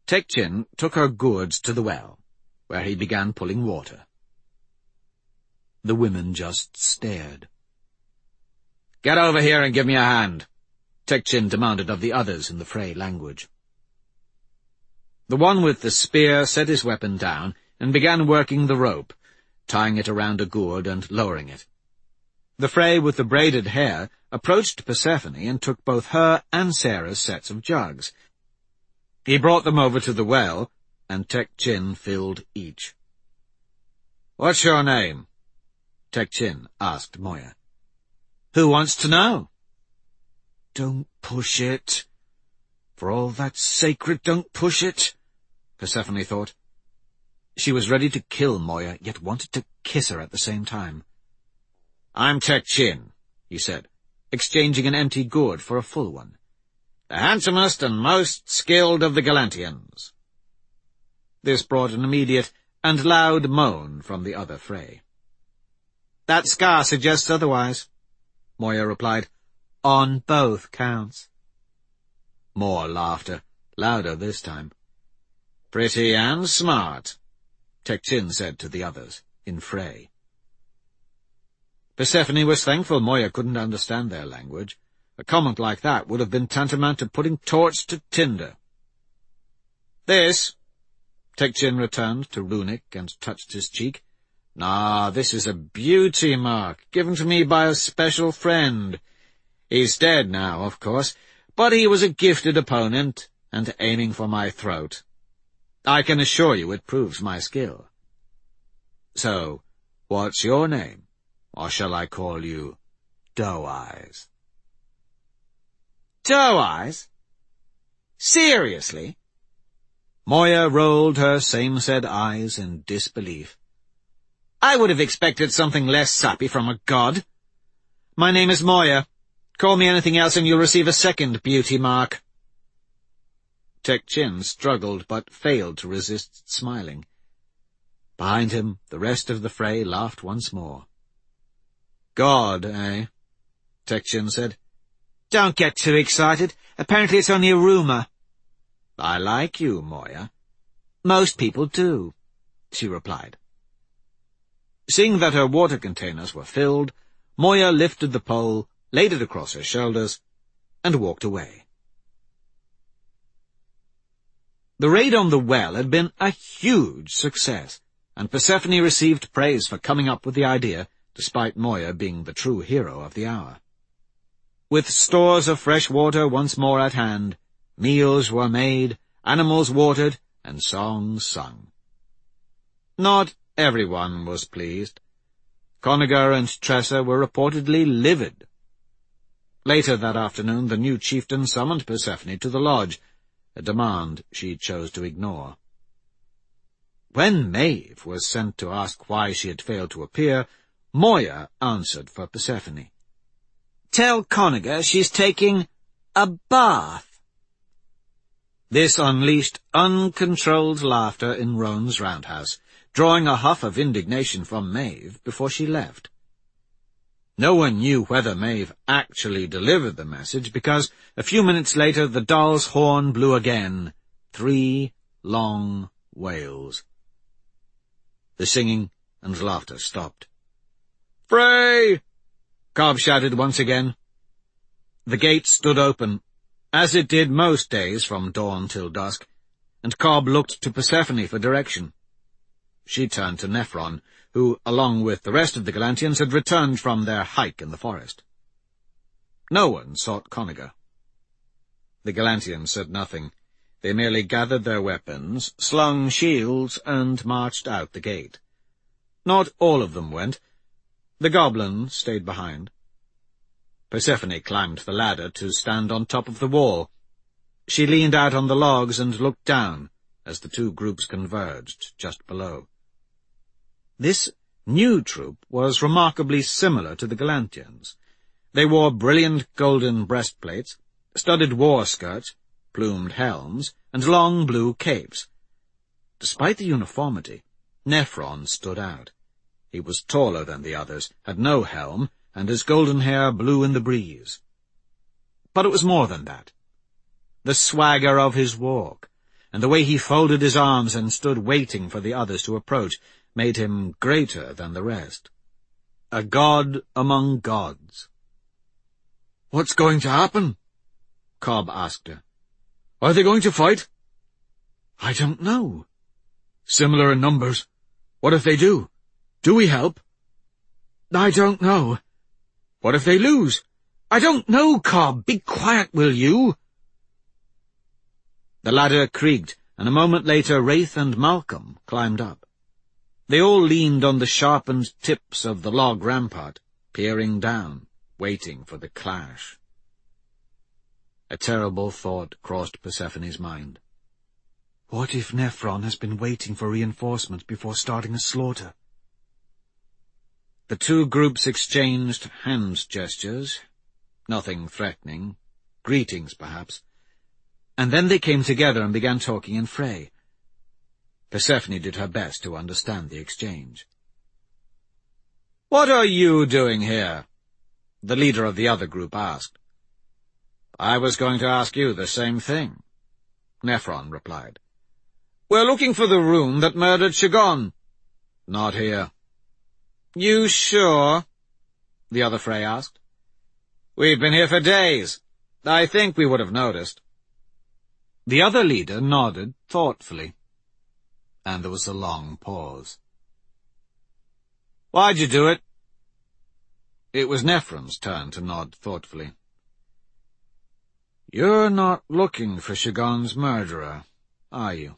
Tekchin took her gourds to the well, where he began pulling water. The women just stared. "Get over here and give me a hand," Tekchin demanded of the others in the Frey language. The one with the spear set his weapon down and began working the rope, tying it around a gourd and lowering it. The Frey with the braided hair approached Persephone and took both her and Sarah's sets of jugs. He brought them over to the well, and Tekchin filled each. "What's your name?" Tekchin asked Moya. "Who wants to know?" "Don't push it. For all that's sacred, don't push it," Persephone thought. She was ready to kill Moya, yet wanted to kiss her at the same time. "I'm Tekchin," he said, exchanging an empty gourd for a full one. "The handsomest and most skilled of the Galantians." This brought an immediate and loud moan from the other Frey. "That scar suggests otherwise," Moya replied. "On both counts." More laughter, louder this time. "Pretty and smart," Tekchin said to the others, in Frey. Persephone was thankful Moya couldn't understand their language. A comment like that would have been tantamount to putting torch to tinder. "This," Tekchin returned to Runic and touched his cheek. "Nah, this is a beauty mark, given to me by a special friend. He's dead now, of course, but he was a gifted opponent, and aiming for my throat. I can assure you it proves my skill. So, what's your name? Or shall I call you Doe-Eyes?" "Doe-Eyes? Seriously?" Moya rolled her same-said eyes in disbelief. "I would have expected something less sappy from a god. My name is Moya. Call me anything else and you'll receive a second beauty mark." Tekchin struggled but failed to resist smiling. Behind him, the rest of the Frey laughed once more. "God, eh?" Tekchin said. "Don't get too excited. Apparently it's only a rumour." "I like you, Moya." "Most people do," she replied. Seeing that her water containers were filled, Moya lifted the pole, laid it across her shoulders, and walked away. The raid on the well had been a huge success, and Persephone received praise for coming up with the idea, despite Moya being the true hero of the hour. With stores of fresh water once more at hand, meals were made, animals watered, and songs sung. Not everyone was pleased. Conager and Tressa were reportedly livid. Later that afternoon the new chieftain summoned Persephone to the lodge, a demand she chose to ignore. When Maeve was sent to ask why she had failed to appear, Moya answered for Persephone. "Tell Conager she's taking a bath." This unleashed uncontrolled laughter in Roan's roundhouse, drawing a huff of indignation from Maeve before she left. No one knew whether Maeve actually delivered the message, because a few minutes later the doll's horn blew again, three long wails. The singing and laughter stopped. "Frey!" Cobb shouted once again. The gate stood open, as it did most days from dawn till dusk, and Cobb looked to Persephone for direction. She turned to Nephron, who, along with the rest of the Galantians, had returned from their hike in the forest. No one sought Conager. The Galantians said nothing. They merely gathered their weapons, slung shields, and marched out the gate. Not all of them went. The goblin stayed behind. Persephone climbed the ladder to stand on top of the wall. She leaned out on the logs and looked down as the two groups converged just below. This new troop was remarkably similar to the Galantians. They wore brilliant golden breastplates, studded war skirts, plumed helms, and long blue capes. Despite the uniformity, Nephron stood out. He was taller than the others, had no helm, and his golden hair blew in the breeze. But it was more than that. The swagger of his walk, and the way he folded his arms and stood waiting for the others to approach made him greater than the rest. A god among gods. "What's going to happen?" Cobb asked her. "Are they going to fight?" "I don't know." "Similar in numbers. What if they do? Do we help?" "I don't know." "What if they lose?" "I don't know, Cobb. Be quiet, will you?" The ladder creaked, and a moment later Raith and Malcolm climbed up. They all leaned on the sharpened tips of the log rampart, peering down, waiting for the clash. A terrible thought crossed Persephone's mind. What if Nephron has been waiting for reinforcements before starting a slaughter? The two groups exchanged hand gestures, nothing threatening, greetings perhaps, and then they came together and began talking in fray. Persephone did her best to understand the exchange. "What are you doing here?" the leader of the other group asked. "I was going to ask you the same thing," Nephron replied. "We're looking for the rune that murdered Shigon." "Not here." "You sure?" the other Frey asked. "We've been here for days. I think we would have noticed." The other leader nodded thoughtfully, and there was a long pause. "Why'd you do it?" It was Nephron's turn to nod thoughtfully. "You're not looking for Shigon's murderer, are you?"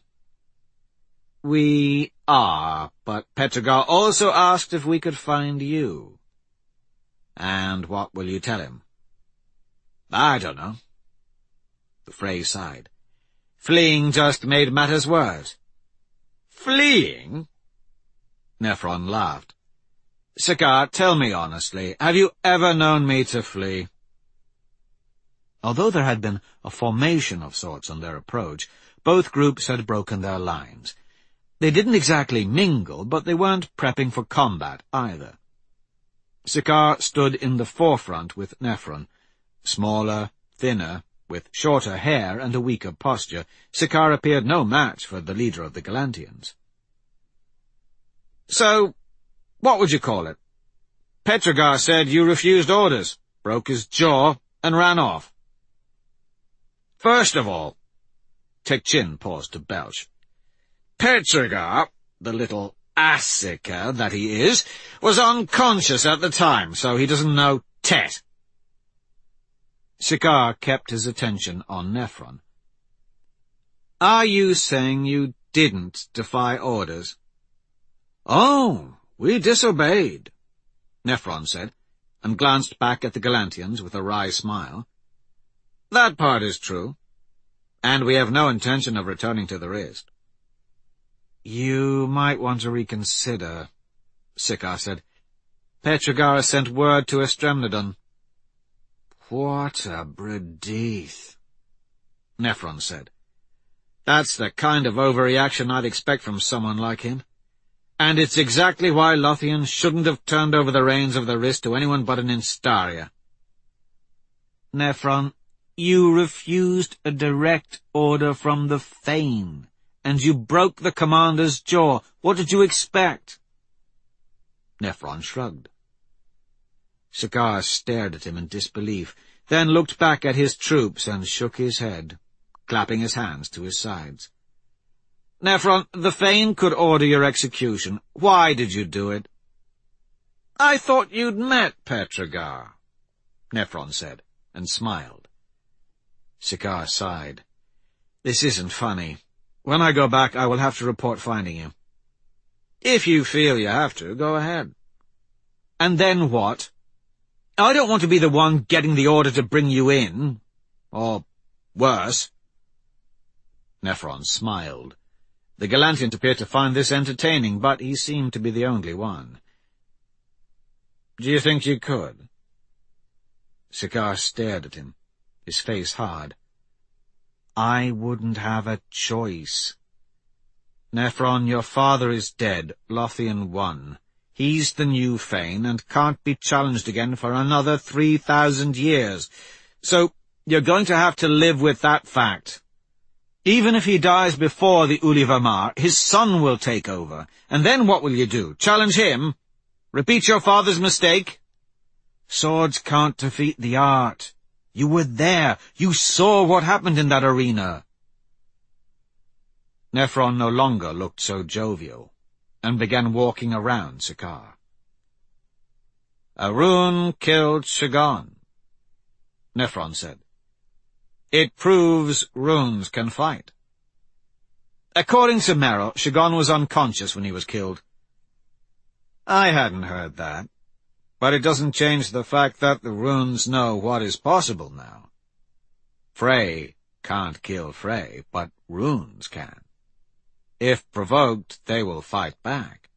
"We are, but Petragar also asked if we could find you." "And what will you tell him?" "I don't know." The Frey sighed. "Fleeing just made matters worse." "Fleeing?" Nephron laughed. "Sakaar, tell me honestly, have you ever known me to flee?" Although there had been a formation of sorts on their approach, both groups had broken their lines. They didn't exactly mingle, but they weren't prepping for combat either. Sakaar stood in the forefront with Nephron. Smaller, thinner, with shorter hair and a weaker posture, Sakaar appeared no match for the leader of the Galantians. "So, what would you call it? Petragar said you refused orders, broke his jaw, and ran off." "First of all," Tek-Chin paused to belch, "Petragar, the little assicker that he is, was unconscious at the time, so he doesn't know tet." Sakaar kept his attention on Nephron. "Are you saying you didn't defy orders?" "Oh, we disobeyed," Nephron said, and glanced back at the Galantians with a wry smile. "That part is true, and we have no intention of returning to the Rist." "You might want to reconsider," Sakaar said. "Petragar sent word to Estremnadon." "What a bredith," Nephron said. "That's the kind of overreaction I'd expect from someone like him. And it's exactly why Lothian shouldn't have turned over the reins of the Rist to anyone but an Instaria." "Nephron, you refused a direct order from the Fane, and you broke the commander's jaw. What did you expect?" Nephron shrugged. Sakaar stared at him in disbelief, then looked back at his troops and shook his head, clapping his hands to his sides. "Nephron, the Fane could order your execution. Why did you do it?" "I thought you'd met Petragar," Nephron said, and smiled. Sakaar sighed. "This isn't funny. When I go back, I will have to report finding you." "If you feel you have to, go ahead." "And then what? I don't want to be the one getting the order to bring you in. Or worse." Nephron smiled. The Galantians appeared to find this entertaining, but he seemed to be the only one. "Do you think you could?" Sakaar stared at him, his face hard. "I wouldn't have a choice. Nephron, your father is dead. Lothian won. He's the new Fane, and can't be challenged again for another three thousand years. So you're going to have to live with that fact. Even if he dies before the Ulivermar, his son will take over. And then what will you do? Challenge him? Repeat your father's mistake? Swords can't defeat the art. You were there. You saw what happened in that arena. Nephron no longer looked so jovial, and began walking around Sikaar. A rune killed Shigon, Nephron said. It proves runes can fight. According to Merrill, Shigon was unconscious when he was killed. I hadn't heard that, but it doesn't change the fact that the runes know what is possible now. Frey can't kill Frey, but runes can. If provoked, they will fight back.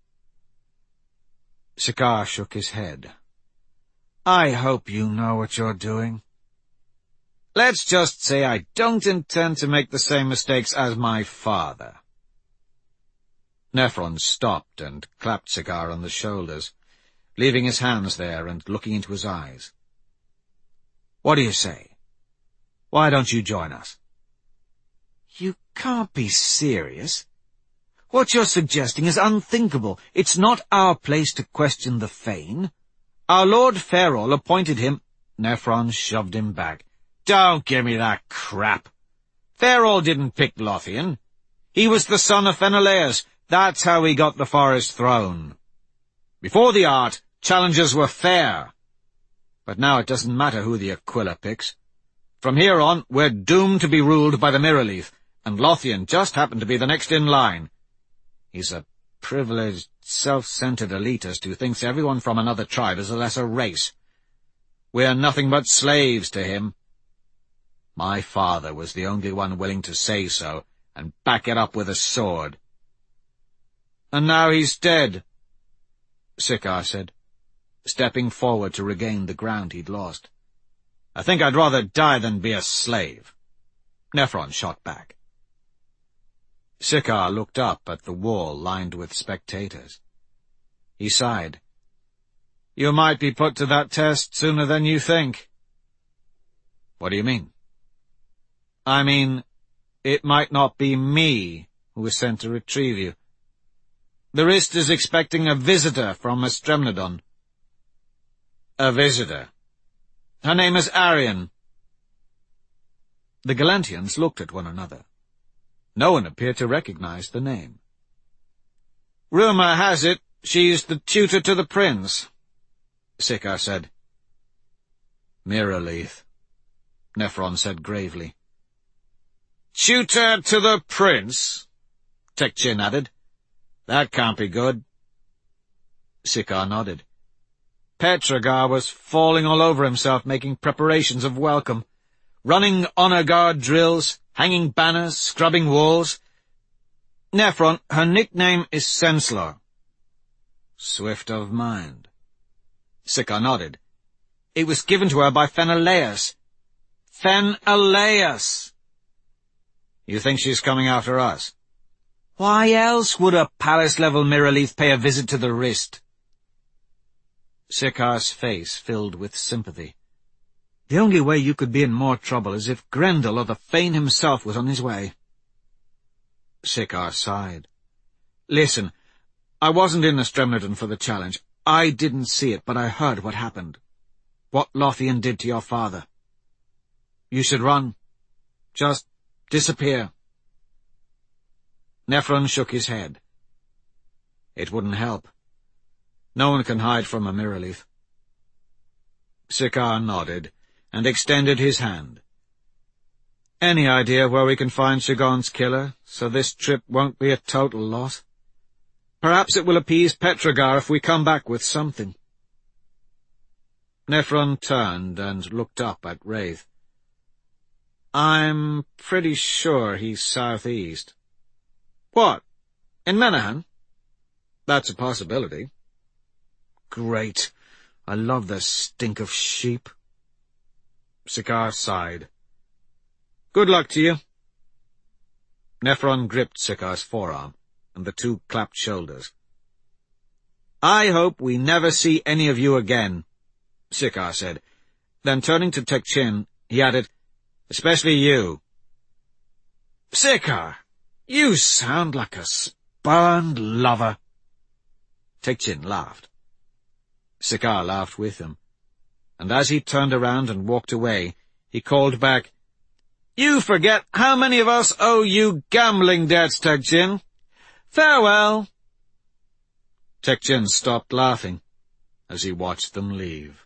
Sikaar shook his head. I hope you know what you're doing. Let's just say I don't intend to make the same mistakes as my father. Nephron stopped and clapped Sikaar on the shoulders, leaving his hands there and looking into his eyes. What do you say? Why don't you join us? You can't be serious. What you're suggesting is unthinkable. It's not our place to question the Fane. Our Lord Ferrol appointed him— Nephron shoved him back. Don't give me that crap. Ferrol didn't pick Lothian. He was the son of Fenelaeus. That's how he got the Forest Throne. Before the art, challenges were fair. But now it doesn't matter who the Aquila picks. From here on, we're doomed to be ruled by the Mirrorleaf, and Lothian just happened to be the next in line. He's a privileged, self-centered elitist who thinks everyone from another tribe is a lesser race. We're nothing but slaves to him. My father was the only one willing to say so, and back it up with a sword. And now he's dead, Sikaar said, stepping forward to regain the ground he'd lost. I think I'd rather die than be a slave. Nephron shot back. Sikaar looked up at the wall lined with spectators. He sighed. You might be put to that test sooner than you think. What do you mean? I mean, it might not be me who is sent to retrieve you. The Rist is expecting a visitor from Estremnadon. A visitor. Her name is Arian. The Galantians looked at one another. No one appeared to recognize the name. Rumour has it she's the tutor to the prince, Sikaar said. Mirrorleaf, Nephron said gravely. Tutor to the prince, Tech-Chin added. That can't be good. Sikaar nodded. Petragar was falling all over himself, making preparations of welcome, running honor guard drills, hanging banners, scrubbing walls. Nephron, her nickname is Sensler. Swift of mind. Sikaar nodded. It was given to her by Fenelaeus. Fenelaeus! You think she's coming after us? Why else would a palace-level Mirrorleaf pay a visit to the Rist? Sikaar's face filled with sympathy. The only way you could be in more trouble is if Grendel or the Fane himself was on his way. Sikaar sighed. Listen, I wasn't in Estremnadon for the challenge. I didn't see it, but I heard what happened. What Lothian did to your father. You should run. Just disappear. Nephron shook his head. It wouldn't help. No one can hide from a Mirrorleaf. Sikaar nodded and extended his hand. Any idea where we can find Shigon's killer, so this trip won't be a total loss? Perhaps it will appease Petragar if we come back with something. Nephron turned and looked up at Wraith. I'm pretty sure he's southeast. What? In Menahan? That's a possibility. Great. I love the stink of sheep. Sikaar sighed. Good luck to you. Nephron gripped Sikaar's forearm, and the two clapped shoulders. I hope we never see any of you again, Sikaar said. Then turning to Tech-Chin, he added, especially you. Sikar, you sound like a spurned lover. Tekchin laughed. Sikar laughed with him, and as he turned around and walked away, he called back, "You forget how many of us owe you gambling debts, Tekchin. Farewell." Tekchin stopped laughing as he watched them leave.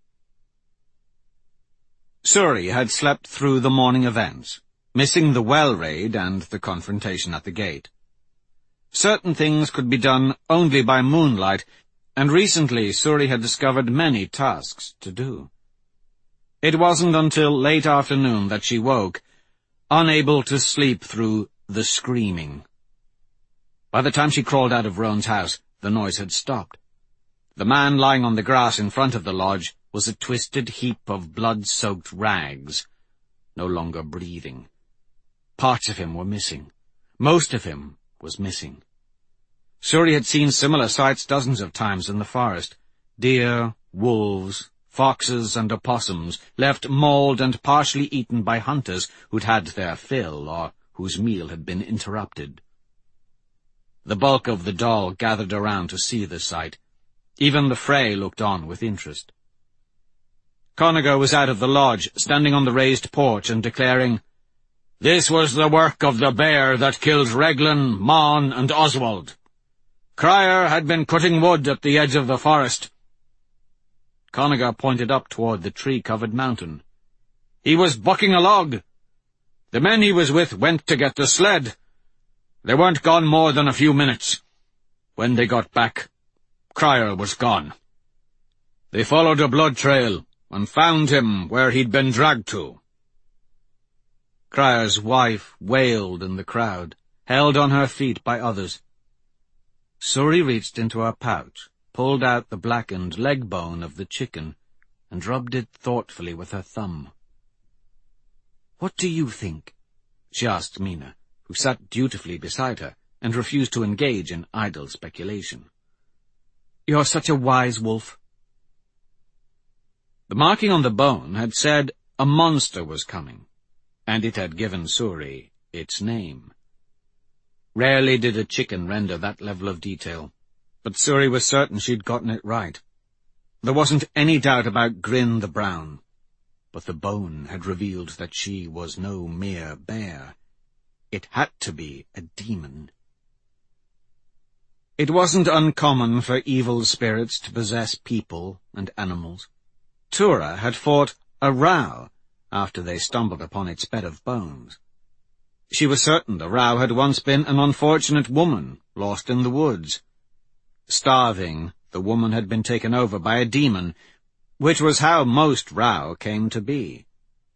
Suri had slept through the morning events, missing the well raid and the confrontation at the gate. Certain things could be done only by moonlight, and recently Suri had discovered many tasks to do. It wasn't until late afternoon that she woke, unable to sleep through the screaming. By the time she crawled out of Roan's house, the noise had stopped. The man lying on the grass in front of the lodge was a twisted heap of blood-soaked rags, no longer breathing. Parts of him were missing. Most of him was missing. Suri had seen similar sights dozens of times in the forest. Deer, wolves, foxes, and opossums, left mauled and partially eaten by hunters who'd had their fill or whose meal had been interrupted. The bulk of the doll gathered around to see the sight. Even the Frey looked on with interest. Conager was out of the lodge, standing on the raised porch and declaring, "This was the work of the bear that killed Reglan, Mon, and Oswald. Crier had been cutting wood at the edge of the forest." Conager pointed up toward the tree-covered mountain. "He was bucking a log. The men he was with went to get the sled. They weren't gone more than a few minutes. When they got back, Crier was gone. They followed a blood trail and found him where he'd been dragged to." Crier's wife wailed in the crowd, held on her feet by others. Suri reached into her pouch, pulled out the blackened leg bone of the chicken, and rubbed it thoughtfully with her thumb. "What do you think?" she asked Mina, who sat dutifully beside her and refused to engage in idle speculation. "You're such a wise wolf." The marking on the bone had said a monster was coming, and it had given Suri its name. Rarely did a chicken render that level of detail, but Suri was certain she'd gotten it right. There wasn't any doubt about Grin the Brown, but the bone had revealed that she was no mere bear. It had to be a demon. It wasn't uncommon for evil spirits to possess people and animals. Tura had fought a Rao after they stumbled upon its bed of bones. She was certain the Rao had once been an unfortunate woman lost in the woods. Starving, the woman had been taken over by a demon, which was how most Rao came to be.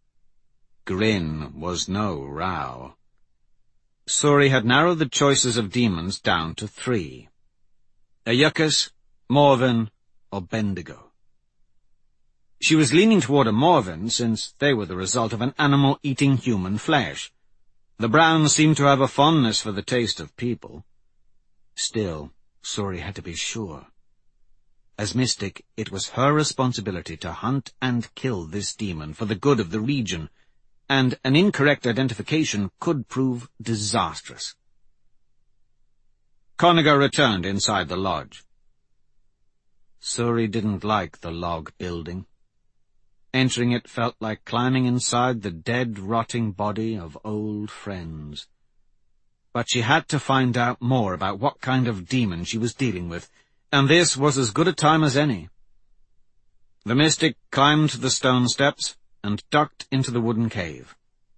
Grin was no Rao. Suri had narrowed the choices of demons down to three: Ayukas, Morven, or Bendigo. She was leaning toward a Morven, since they were the result of an animal eating human flesh. The Browns seemed to have a fondness for the taste of people. Still, Suri had to be sure. As mystic, it was her responsibility to hunt and kill this demon for the good of the region, and an incorrect identification could prove disastrous. Conager returned inside the lodge. Suri didn't like the log building. Entering it felt like climbing inside the dead, rotting body of old friends. But she had to find out more about what kind of demon she was dealing with, and this was as good a time as any. The mystic climbed the stone steps and ducked into the wooden cave.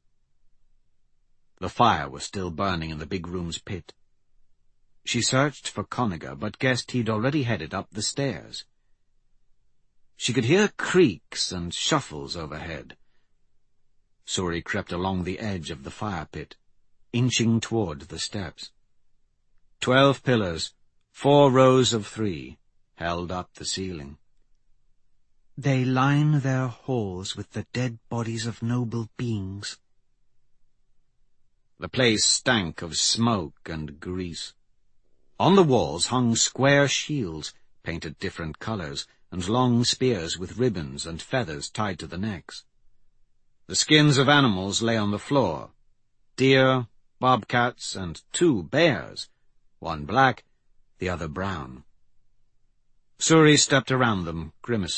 The fire was still burning in the big room's pit. She searched for Conager, but guessed he'd already headed up the stairs. She could hear creaks and shuffles overhead. Suri crept along the edge of the fire pit, inching toward the steps. Twelve pillars, four rows of three, held up the ceiling. "They line their halls with the dead bodies of noble beings." The place stank of smoke and grease. On the walls hung square shields, painted different colors, and long spears with ribbons and feathers tied to the necks. The skins of animals lay on the floor: deer, bobcats, and two bears, one black, the other brown. Suri stepped around them, grimacing.